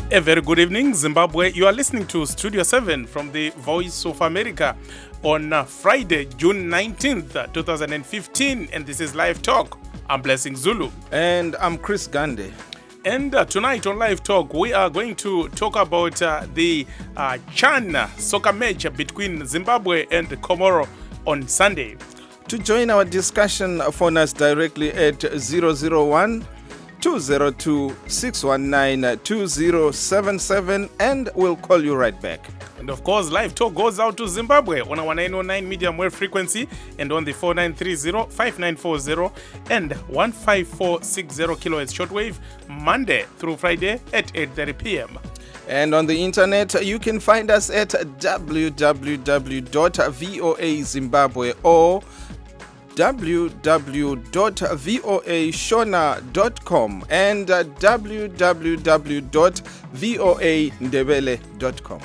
A very good evening, Zimbabwe. You are listening to Studio 7 from the Voice of America on Friday, June 19th, 2015, and this is Live Talk. I'm Blessing Zulu. And I'm Chris Gande. And tonight on Live Talk, we are going to talk about the CHAN soccer match between Zimbabwe and Comoro on Sunday. To join our discussion, phone us directly at 001-202-619-2077 and we'll call you right back. And of course, Live Talk goes out to Zimbabwe on our 909 medium wave frequency and on the 4930-5940 and 15460 kilohertz shortwave, Monday through Friday at 8:30 p.m. And on the internet, you can find us at www.voazimbabwe or www.voashona.com and www.voandebele.com.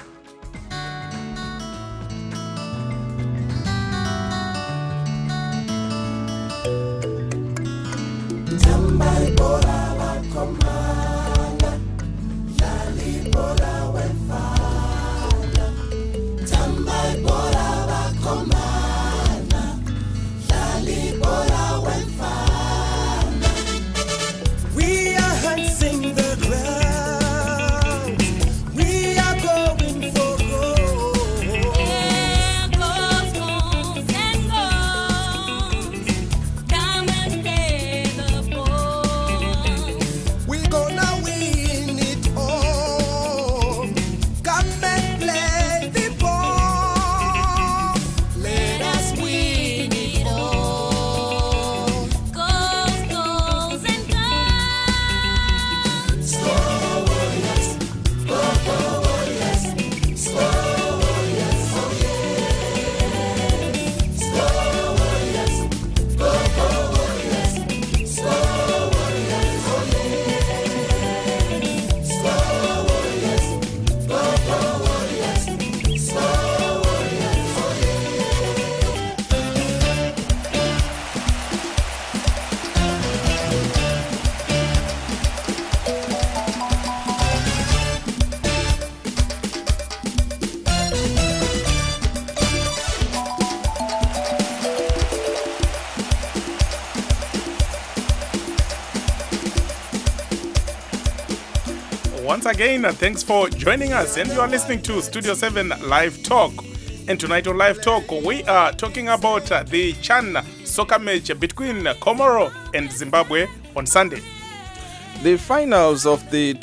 Once again, thanks for joining us, and you are listening to Studio 7 Live Talk. And tonight on Live Talk, we are talking about the CHAN soccer match between Comoro and Zimbabwe on Sunday. The finals of the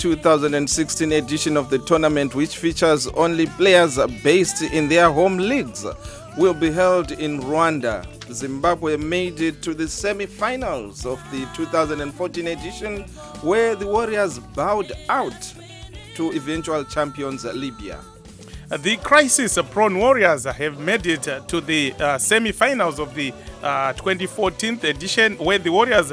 2016 edition of the tournament, which features only players based in their home leagues, will be held in Rwanda. Zimbabwe made it to the semi-finals of the 2014 edition, where the Warriors bowed out to eventual champions Libya. The crisis-prone Warriors have made it to the semi-finals of the 2014 edition, where the Warriors,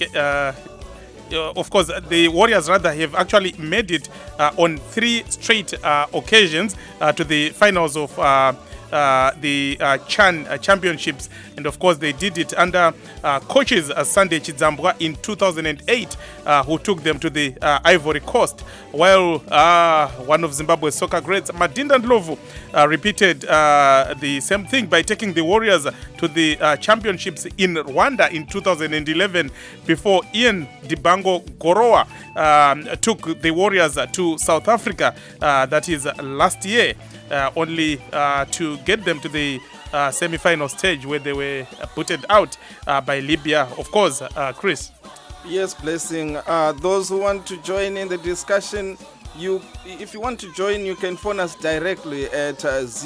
of course, the Warriors rather have actually made it on 3 straight occasions to the finals of the CHAN championships, and of course they did it under coaches Sunday Chidzambwa in 2008, who took them to the Ivory Coast, while one of Zimbabwe's soccer greats, Madinda Ndlovu, repeated the same thing by taking the Warriors to the championships in Rwanda in 2011, before Ian Dibango Gorowa took the Warriors to South Africa, that is last year, only to get them to the semi-final stage, where they were booted out by Libya, of course. Chris? Yes, Blessing. Those who want to join in the discussion, if you want to join, you can phone us directly at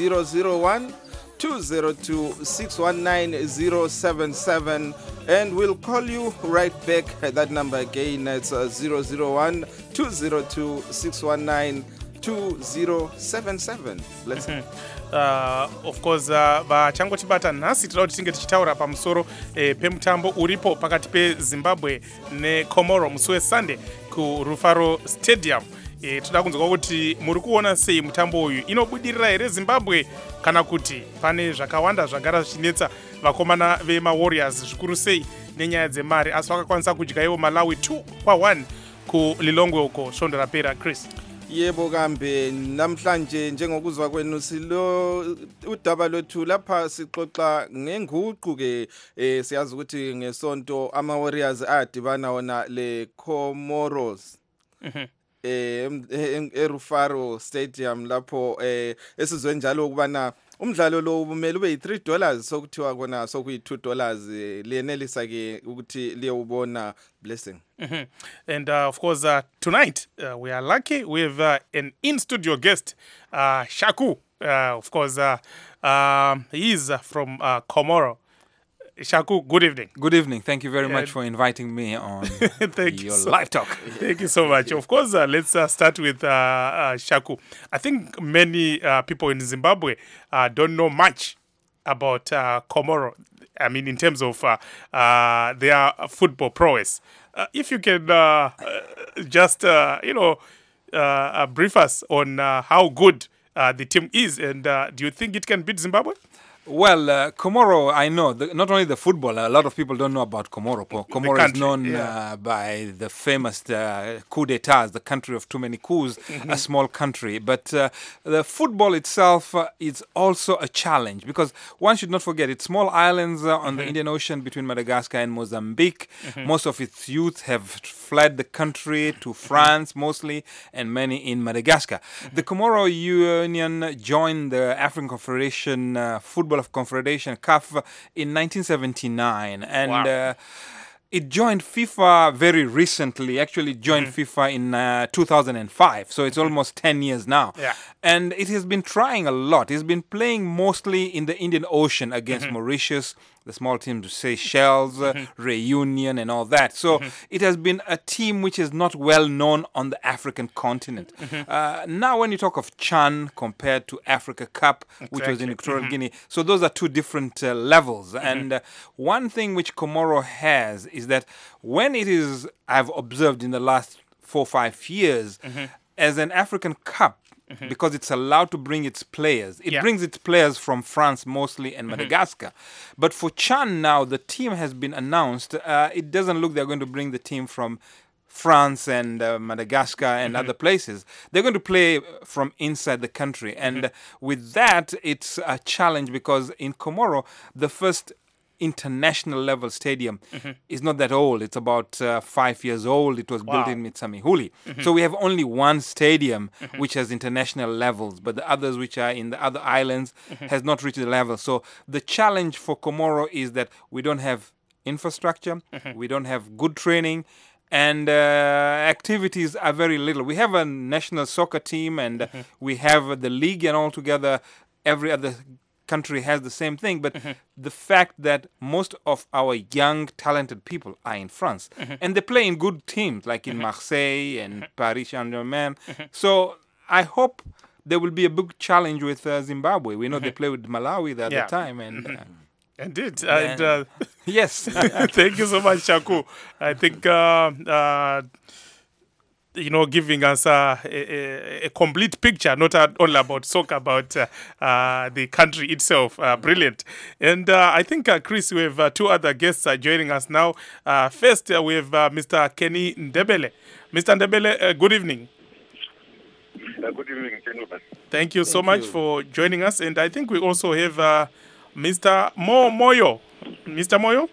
001-202-619-077 and we'll call you right back. That number again, it's 001-202-619-2077. Blessing. Of course, vachangotibata nhasi tinoda kuti tinge tichitaura pamusoro pemutambo uripo pakati peZimbabwe neComoro musi weSunday kuRufaro Stadium. Toda kunzwa kuti muri kuona sei mutambo uyu, inobudirira here Zimbabwe kana kuti pane zvakawanda zvagara zvichinetsa vakomana vemaWarriors zvikuru sei nenyaya dzemari, asi vakakwanisa kudya ivo Malawi 2-1 kuLilongwe uko svondo rapera. Chris? Yebo kambe namhlanje njengokuzwa kwenu silo udaba lwethu lapha sixoxa ngenguqu ke siyazi ukuthi ngesonto ama Warriors adibana wona le Comoros eRufaro Stadium lapho esizwe njalo ukubana umdlalo lo ubumele ube $3 sokuthiwa kona sokuyi $2 liyenelisa ke ukuthi liyobona Blessing. And of course tonight we are lucky we have an in-studio guest, Shaku. Of course he is from Comoro. Shaku, good evening. Good evening. Thank you very much for inviting me on your live talk. Thank you so much. Of course, let's start with Shaku. I think many people in Zimbabwe don't know much about Comoro. I mean, in terms of their football prowess. If you can just, brief us on how good the team is, and do you think it can beat Zimbabwe? Well, Comoro, I know, not only the football, a lot of people don't know about Comoro. Comoro is known by the famous coup d'etats, the country of too many coups, a small country. But the football itself is also a challenge because one should not forget it's small islands on the Indian Ocean between Madagascar and Mozambique. Most of its youth have fled the country to France mostly, and many in Madagascar. The Comoro Union joined the African Confederation Football of Confederation, CAF, in 1979, and it joined FIFA very recently. Actually joined FIFA in 2005, so it's almost 10 years now. And it has been trying a lot. It's been playing mostly in the Indian Ocean against Mauritius, the small teams, Seychelles, Reunion, and all that. So it has been a team which is not well known on the African continent. Now, when you talk of CHAN compared to Africa Cup, which was in Equatorial Guinea, so those are two different levels. And one thing which Comoro has is that when it is, I've observed in the last 4 or 5 years, as an African Cup, because it's allowed to bring its players. It brings its players from France mostly and Madagascar. But for CHAN now, the team has been announced. It doesn't look they're going to bring the team from France and Madagascar and other places. They're going to play from inside the country. And with that, it's a challenge because in Comoro, the first international level stadium is not that old. It's about 5 years old. It was built in Mitsamihuli. So we have only one stadium which has international levels, but the others which are in the other islands has not reached the level. So the challenge for Comoro is that we don't have infrastructure, we don't have good training, and activities are very little. We have a national soccer team and we have the league, and altogether every other country has the same thing, but the fact that most of our young talented people are in France and they play in good teams like in Marseille and Paris Saint-Germain. So I hope there will be a big challenge with Zimbabwe. We know they play with Malawi the other time, and indeed. And, yes. Thank you so much, Shaku. I think giving us a complete picture, not only about soccer, about the country itself. Brilliant. And I think, Chris, we have 2 other guests joining us now. First, we have Mr. Kenny Ndebele. Mr. Ndebele, good evening. Good evening, gentlemen. Thank you so much for joining us. And I think we also have Mr. Moyo. Mr. Moyo?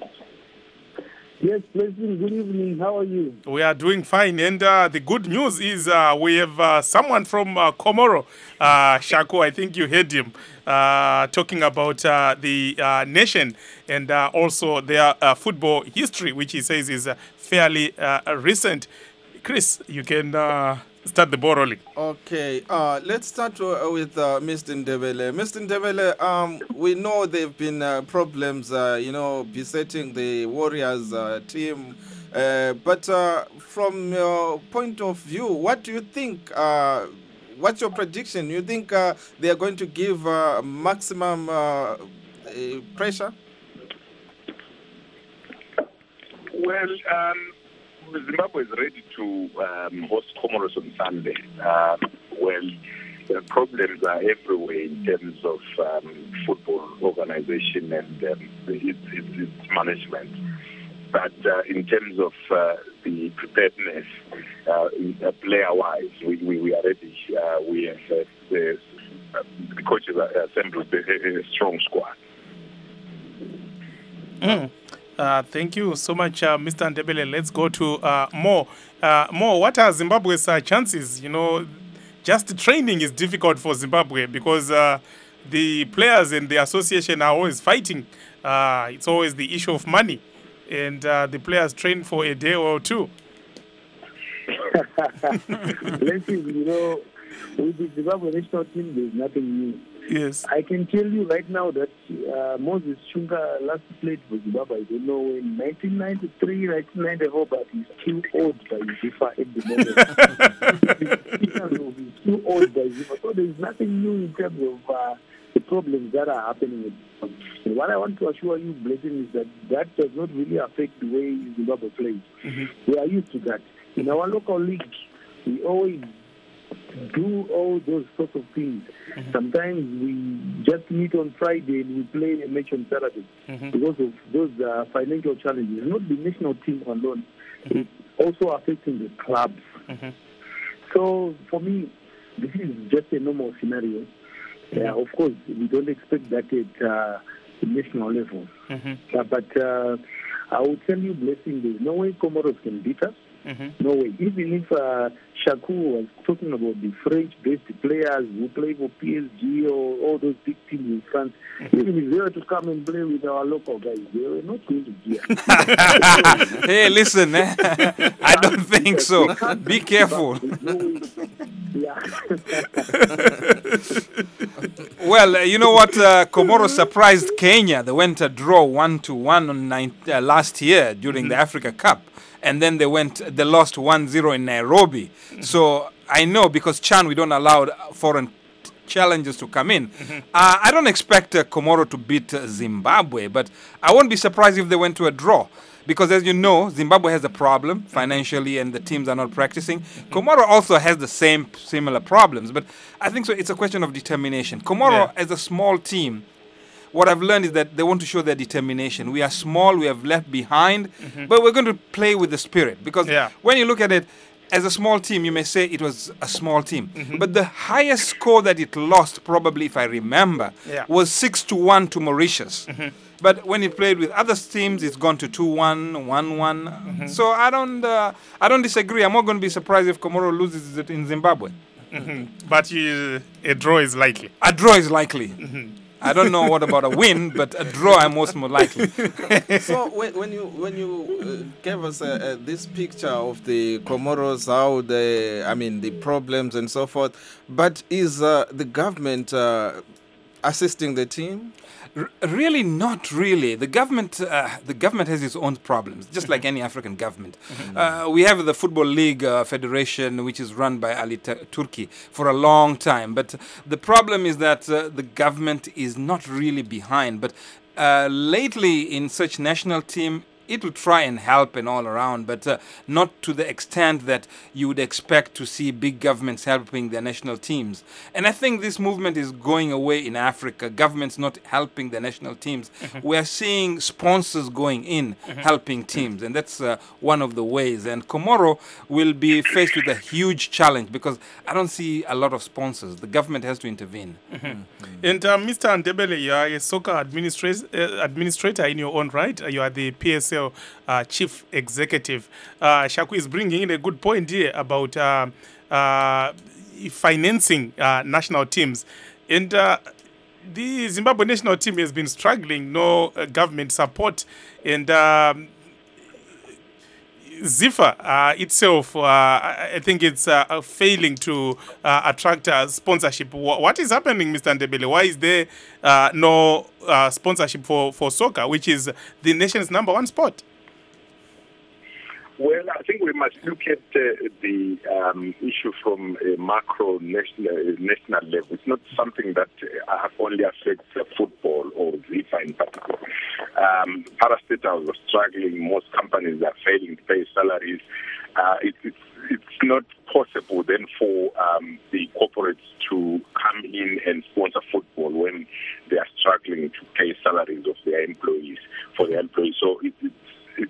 Yes, President, good evening. How are you? We are doing fine. And the good news is we have someone from Comoro, Shaku. I think you heard him talking about the nation and also their football history, which he says is fairly recent. Chris, you can start the ball rolling. Okay, let's start with Mr. Ndebele. Mr. Ndebele, we know there have been problems, besetting the Warriors team. But from your point of view, what do you think? What's your prediction? You think they are going to give maximum pressure? Well, Zimbabwe is ready to host Comoros on Sunday. The problems are everywhere in terms of football organization and its management. But in terms of the preparedness, player-wise, we are ready. We have the coaches assembled a strong squad. Thank you so much, Mr. Ndebele. Let's go to Mo. Mo, what are Zimbabwe's chances? You know, just training is difficult for Zimbabwe because the players and the association are always fighting. It's always the issue of money. And the players train for a day or two. Listen, you know, with the Zimbabwe national team, there's nothing new. Yes. I can tell you right now that Moses Chunga last played for Zimbabwe, I don't know, in 1993, 1994, but he's too old by FIFA at the moment. He's too old by FIFA. So there's nothing new in terms of the problems that are happening. And what I want to assure you, Blessing, is that does not really affect the way Zimbabwe plays. Mm-hmm. We are used to that. In our local league, we always do all those sorts of things. Mm-hmm. Sometimes we just meet on Friday and we play a match on Saturday because of those financial challenges. Not the national team alone. Mm-hmm. It's also affecting the clubs. Mm-hmm. So for me, this is just a normal scenario. Of course, we don't expect that at national level. Mm-hmm. But I will tell you, Blessing, there's no way Comoros can beat us. Mm-hmm. No way. Even if Shaku was talking about the French-based players who play for PSG or all those big teams in France, even if they were to come and play with our local guys, they were not going to be here. Hey, listen, I don't think so. Be careful. Well, you know what? Comoros surprised Kenya. They went a draw 1-1 on last year during the Africa Cup. And then they lost 1-0 in Nairobi. So I know because Chan, we don't allow foreign challengers to come in. I don't expect Comoro to beat Zimbabwe, but I won't be surprised if they went to a draw. Because as you know, Zimbabwe has a problem financially and the teams are not practicing. Comoro also has the similar problems. But I think so. It's a question of determination. Comoro, as a small team, what I've learned is that they want to show their determination. We are small, we have left behind, but we're going to play with the spirit. Because when you look at it, as a small team, you may say it was a small team. But the highest score that it lost, probably if I remember, was 6-1 to Mauritius. But when it played with other teams, it's gone to 2-1, 1-1. So I don't disagree. I'm not going to be surprised if Comoro loses it in Zimbabwe. But a draw is likely. A draw is likely. I don't know what about a win, but a draw I'm most more likely. So when you gave us this picture of the Comoros, how the problems and so forth, but is the government assisting the team? Really, not really. The government has its own problems, just like any African government. We have the Football League Federation, which is run by Ali Turki for a long time. But the problem is that the government is not really behind. But lately, in such national team, it will try and help and all around, but not to the extent that you would expect to see big governments helping their national teams. And I think this movement is going away in Africa, governments not helping their national teams. We are seeing sponsors going in, helping teams, and that's one of the ways. And Comoro will be faced with a huge challenge because I don't see a lot of sponsors. The government has to intervene. And Mr. Ndebele, you are a soccer administrator in your own right. You are the PSL chief executive. Shaku is bringing in a good point here about financing national teams. And the Zimbabwe national team has been struggling, no government support. And ZIFA itself, I think it's failing to attract sponsorship. What is happening, Mr. Ndebele? Why is there no sponsorship for soccer, which is the nation's #1 sport? Well, I think we must look at the issue from a macro national level. It's not something that only affects football or ZIFA in particular. Parastatals are struggling. Most companies are failing to pay salaries. It's not possible then for the corporates to come in and sponsor football when they are struggling to pay salaries of their employees. So it's a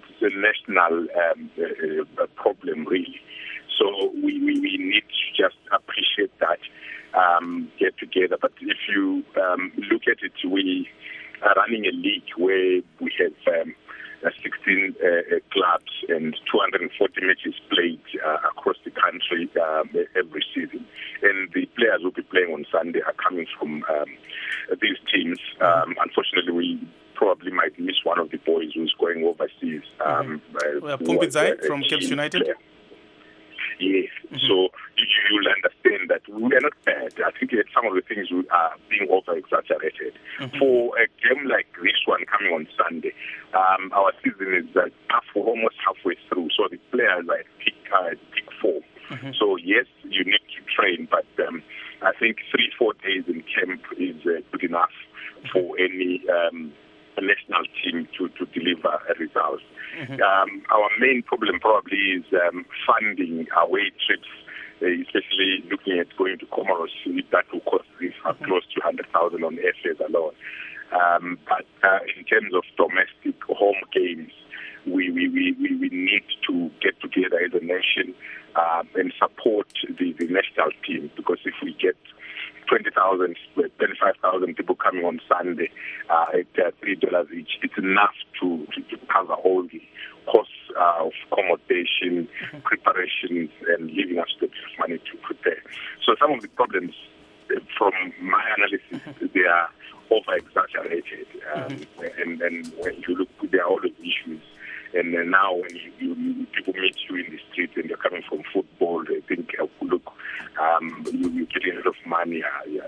national problem, really. So we need to just appreciate that, get together. But if you look at it, we are running a league where we have 16 clubs and 240 matches played across the country every season. And the players who will be playing on Sunday are coming from these teams. Unfortunately, we probably might miss one of the boys who's going overseas. Pumpizai from Caps United? Player. Yes. So you'll understand that we are not bad. I think that some of the things are being over-exaggerated. For a game like this one coming on Sunday, our season is almost halfway through, so the players are at peak form. So yes, you need to train, but I think 3-4 days in camp is good enough for any national team to deliver a result. Our main problem probably is funding away trips, especially looking at going to Comoros. That will cost close to 100,000 on airfares alone. But in terms of domestic home games, we need to get together as a nation and support the national team, because if we get 20,000, 25,000 people coming on Sunday at $3 each, it's enough to cover all the costs of accommodation, preparations, and leaving us with money to prepare. So some of the problems, from my analysis, they are over-exaggerated. And when you look, there are all the issues. And now when people meet you in the street and you're coming from football, they think, look, you're getting a lot of money,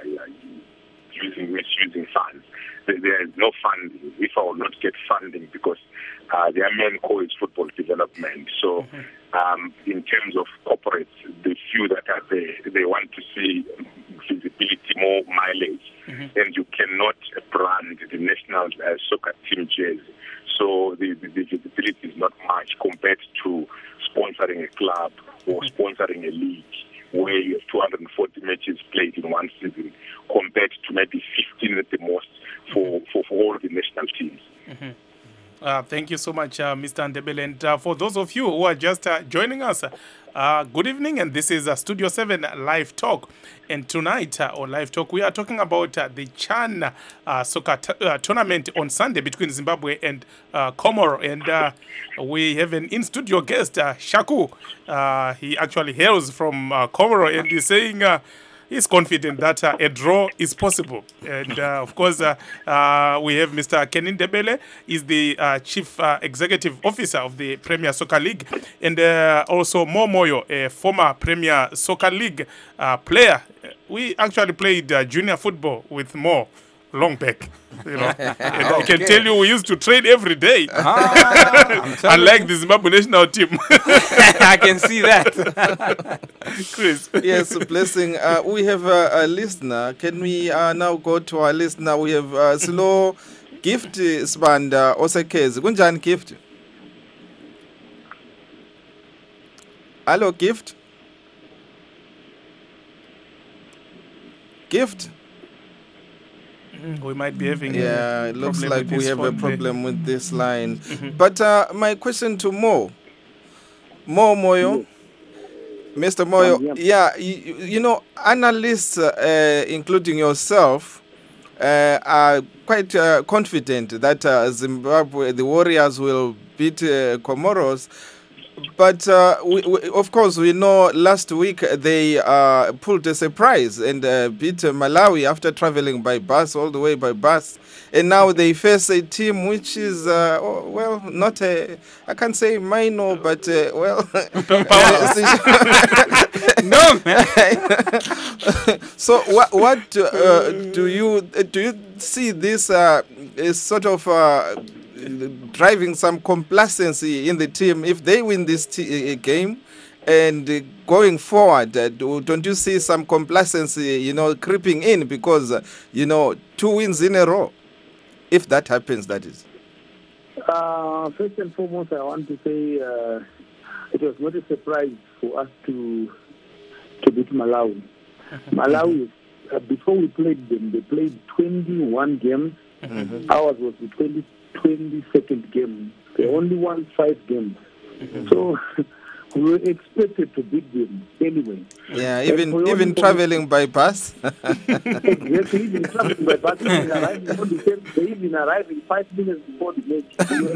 misusing funds. There is no funding. If I will not get funding, because their main core is football development. So in terms of corporates, the few that are there, they want to see visibility, more mileage, and you cannot brand the national soccer team jersey. So the visibility is not much compared to sponsoring a club or sponsoring a league where you have 240 matches played in one season, compared to maybe 15 at the most for all the national teams. Thank you so much, Mr. Ndebele. And for those of you who are just joining us, good evening, and this is Studio 7 Live Talk. And tonight on Live Talk, we are talking about the Chan soccer tournament on Sunday between Zimbabwe and Comoro. And we have an in-studio guest, Shaku. He actually hails from Comoro, and he's saying he's confident that a draw is possible. And of course, we have Mr. Kenny Ndebele. He's the Chief Executive Officer of the Premier Soccer League. And also Mo Moyo, a former Premier Soccer League player. We actually played junior football with Mo long back. You know. And I can tell you, we used to train every day. Unlike the Zimbabwe national team. I can see that. Chris. Yes, blessing. We have a listener. Can we now go to our listener? We have Slow Gift Sbanda Osekezi. Kunjani Gift? Hello, Gift? Gift? We might be having it looks like we have a problem with this line. But my question to Mo Moyo, Mr. Moyo, you know, analysts, including yourself, are quite confident that Zimbabwe, the Warriors, will beat Comoros. But we, of course, we know last week they pulled a surprise and beat Malawi after traveling by bus, all the way by bus. And now they face a team which is, well, not a, I can't say minor, but, well. No, man. So what do you see this as sort of driving some complacency in the team if they win this game, and going forward, don't you see some complacency, you know, creeping in, because you know, 2 wins in a row, if that happens, that is? First and foremost, I want to say it was not a surprise for us to beat Malawi. Malawi, before we played them, they played 21 games. Ours was the 22nd game They only won 5 games. So we were expected to beat them anyway. Yeah, even traveling by bus. Exactly, even traveling by bus. They even arriving 5 minutes before the match.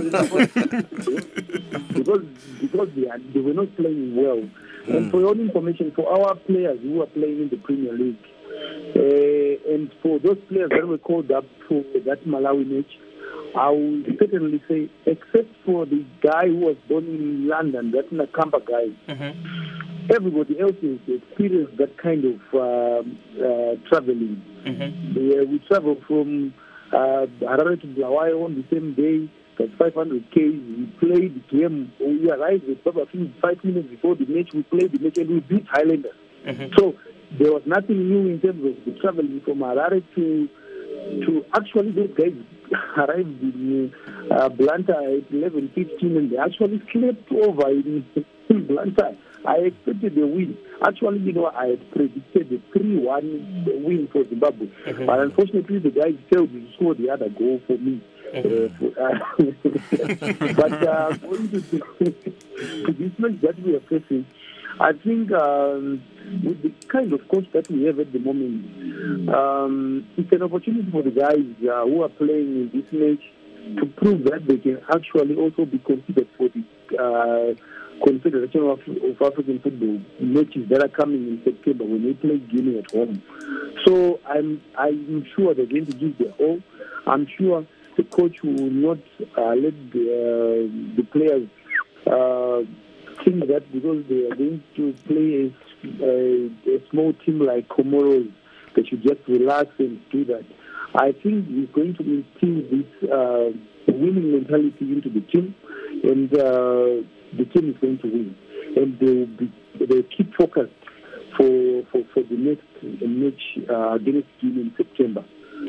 because they were not playing well. And for your information, for our players who are playing in the Premier League, and for those players that were called up for that Malawi match, I will certainly say, except for the guy who was born in London, that Nakamba guy, everybody else has experienced that kind of traveling. We traveled from Harare to Bulawayo on the same day. That's 500 km. We played the game. We arrived at about 5 minutes before the match. We played the match and we beat Highlanders. So there was nothing new in terms of the traveling from Harare to actually those guys arrived in Blantyre at 11:15 and they actually slept over in Blantyre. I expected a win. Actually, I had predicted a 3-1 win for Zimbabwe. But unfortunately, the guys failed to score the other goal for me. But going to this match that we are facing, I think with the kind of coach that we have at the moment, it's an opportunity for the guys who are playing in this match to prove that they can actually also be considered for the Confederation of African Football matches that are coming in September when they play Guinea at home. So I'm sure they're going to give their all. I'm sure the coach will not let the players think that because they are going to play a small team like Comoros, they should just relax and do that. I think he's going to instill this winning mentality into the team, and the team is going to win. And they'll keep focused for the next match against Guinea in September.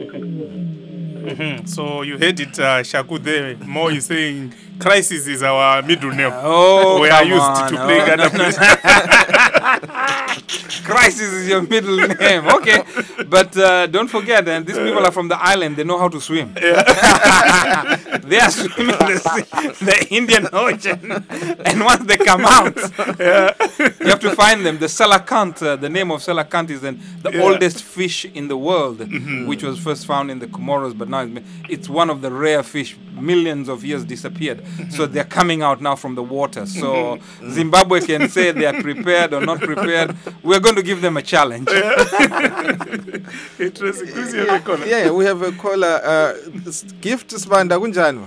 So you heard it, Shaku there. Mo is saying crisis is our middle name. We are used to play Ghana. Crisis is your middle name. Okay. But don't forget, these people are from the island. They know how to swim. They are swimming the Indian Ocean. And once they come out, you have to find them. The Salakant, the name of Salakant is the oldest fish in the world, which was first found in the Comoros, but now it's one of the rare fish, millions of years disappeared. So they're coming out now from the water. So Zimbabwe can say they are prepared or not prepared. We're going to give them a challenge. Interesting. Yeah, we have a caller. Gift Sibanda, kunjani?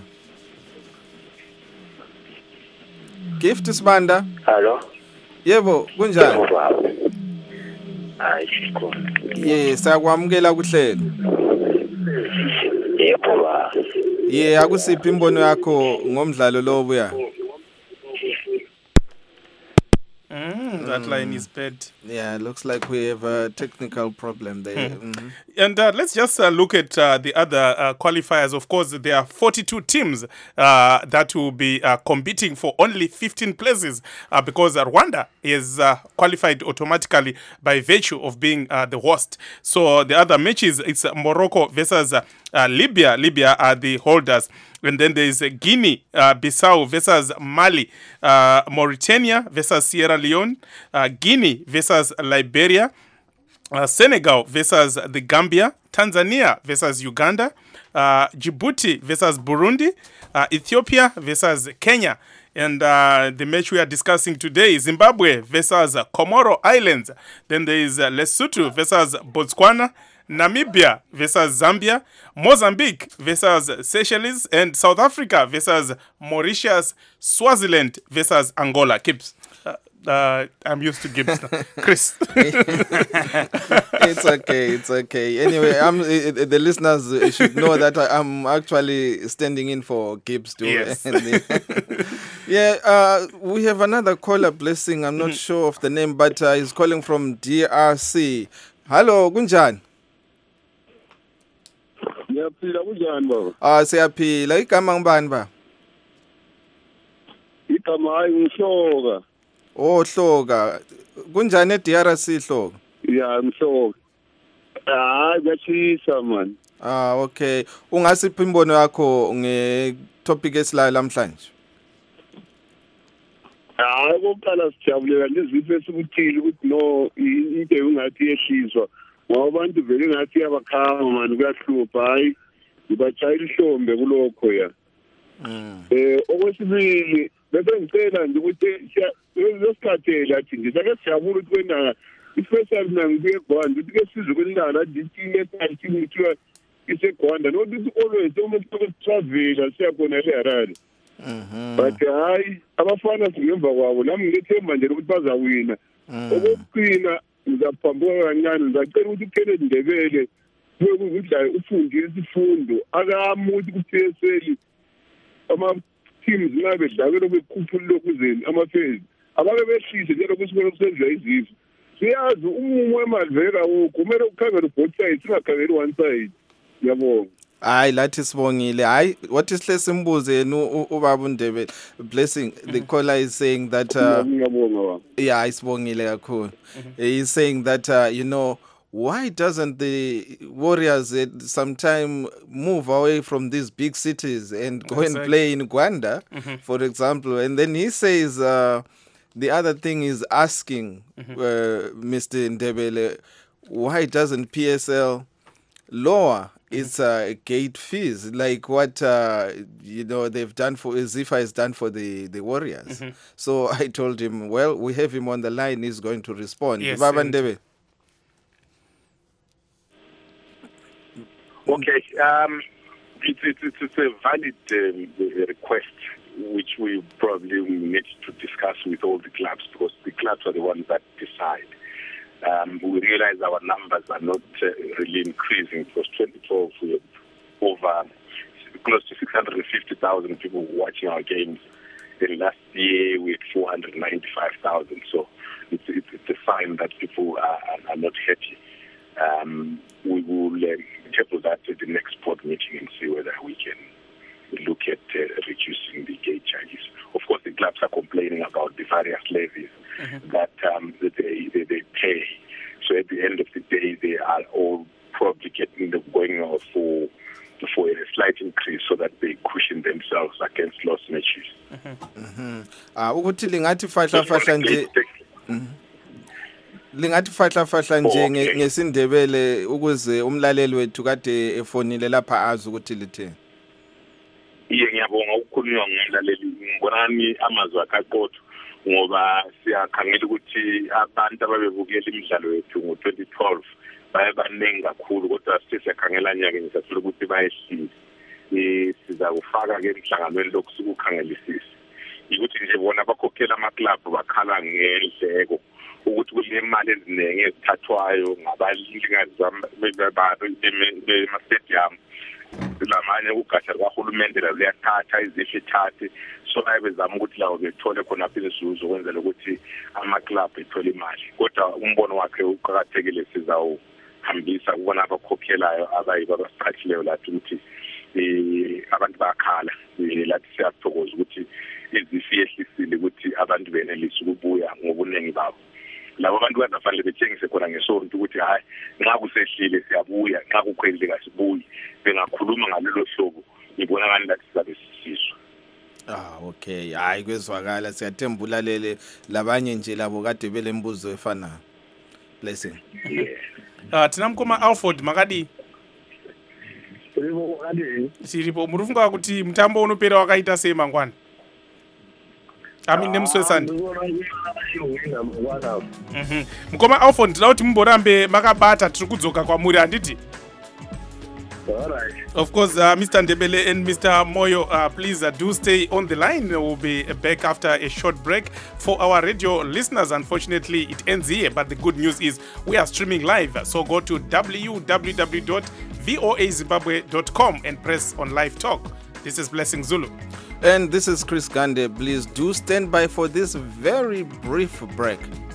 Gift Sibanda. Hello. Yebo, kunjani? Hayi sikhona. Yes, sakwamukela kuhlelo. Yebo ba. Yeah, akusiphi imbono yakho ngomdlalo lo buya? That line is bad. Yeah, looks like we have a technical problem there. And let's just look at the other qualifiers. Of course, there are 42 teams that will be competing for only 15 places because Rwanda is qualified automatically by virtue of being the host. So the other matches, it's Morocco versus Libya. Libya are the holders. And then there is Guinea, Bissau versus Mali, Mauritania versus Sierra Leone, Guinea versus Liberia, Senegal versus the Gambia, Tanzania versus Uganda, Djibouti versus Burundi, Ethiopia versus Kenya. And the match we are discussing today is Zimbabwe versus Comoro Islands. Then there is Lesotho versus Botswana, Namibia versus Zambia, Mozambique versus Seychelles, and South Africa versus Mauritius, Swaziland versus Angola. Kips. I'm used to Gibbs now. Chris. It's okay. Anyway, the listeners should know that I'm actually standing in for Gibbs too. Yes. We have another caller, Blessing. I'm not sure of the name, but he's calling from DRC. Hello, kunjani? Siyaphila kunjani baba? Siyaphila. Igama ngubani ba? Igama hayi ngihloka. Oh, Hloka. Kunjani eDRC Hloka? Yeah, ngihloka. Kuyashisa man. Okay. Ungasiphi imbono yakho ngetopic esilayo namhlanje? hayi kokuqala sijabulela lezipho esikuthile ukuthi no into engathi yehliswa ngoba abantu vele engathi yabakhama manje kuyahlupha hayi ibachayela ihlombe kulokho ya okwesibili bese ngicela nje ukuthi lesikhathela athi nje sake sijabula ukuthi kwena especially nangibuye eGwanda ukuthi ke sizwe kwendala ndithi eThathi ngithiwa iseGwanda no ukuthi always umuntu travel siyakhona eHarare but hayi abafana singemva kwabo nami ngithemba nje ukuthi bazawina okugcina ngizaphambuka kancane ngizacela ukuthi uKennedy Ndebele ukudla ufundise isifundo akamuthi ku-PSL ama-teams ngabe dlakelo bekhuphula lokuzeni ama-phase ababe behlise njalo kusikolo kusenziwa izizwe siyazi umumo wemali vele awukho kumele ukhangele both sides singakhangeli one side ngiyabonga hayi lathi sibongile hayi wathi sihle simbuze yena ubaba uNdebele Blessing the caller is saying that yeah isibongile kakhulu he's saying that you know why doesn't the Warriors sometime move away from these big cities and go and play in Gwanda, for example? And then he says the other thing is asking Mr. Ndebele, why doesn't PSL lower its gate fees like what you know they've done for Zifa has done for the Warriors? So I told him, well, we have him on the line. He's going to respond. Yes, Baba Ndebele. Okay, it's a valid request, which we probably need to discuss with all the clubs because the clubs are the ones that decide. We realize our numbers are not really increasing because 2012 we have over close to 650,000 people watching our games. Then last year we had 495,000. So it's a sign that people are not happy. We will table that at the next board meeting and see whether we can look at reducing the gate charges. Of course, the clubs are complaining about the various levies that they pay. So at the end of the day, they are all probably going for a slight increase so that they cushion themselves against lost matches. Ukuthi lingathi fahla nje lingathi fahla nje ngesindebele ukuze umlaleli wethu kade efonile lapha azi ukuthi lithe. Iye ngiyabonga ukukhulunywa ngumlaleli ngibonani amazwi akaqotho ngoba siyakhangela ukuthi abantu ababebukela imidlalo yethu ngo2012 baye baningi kakhulu kodwa siyakhangela nyaka ngisathola ukuthi bayehlile siza kufaka ke emhlanganweni lokusukukhangelisisa ukuthi nje bona bakhokhela ama-club bakhala ngendleko ukuthi kule mali eziningi ezithathwayo ngabalingani bema-stadium lamanye ugatsha lukahulumende luyathatha izifo ithathe so ayebezama ukuthi lawo bethole khonapho inzuzo ukwenzela ukuthi ama-club ethole imali kodwa umbono wakhe uqakathekile sizawuhambisa ukubona abakhokhelayo abayibo abasiphathileyo lathi ukuthi abantu bayakhala lathi siyathokoza ukuthi izifo yehlisile ukuthi abantu benelise ukubuya ngobuningi babo labo abantu bazafanele betshengise khona ngesonto ukuthi hayi nxa kusehlile siyabuya nxa kukhwelile kasibuyi bengakhuluma ngalelo hlobo ngibona ngani lathi sizabe sisizwa okay hayi kwezwakala siyathemba ulalele labanye nje labo kade belembuzo efanayo Blessing thina mkoma Alford makadi siripo murufunga kuti mutambo unopera wakaita sei mangwana nemuswesandi mukoma Alford ndida kuti mumborambe makabata tiri kudzoka kwamuri handiti. Alright. Of course, Mr. Ndebele and Mr. Moyo, please do stay on the line. We'll be back after a short break. For our radio listeners, unfortunately, it ends here. But the good news is we are streaming live. So go to www.voazimbabwe.com and press on live talk. This is Blessing Zulu. And this is Chris Gande. Please do stand by for this very brief break.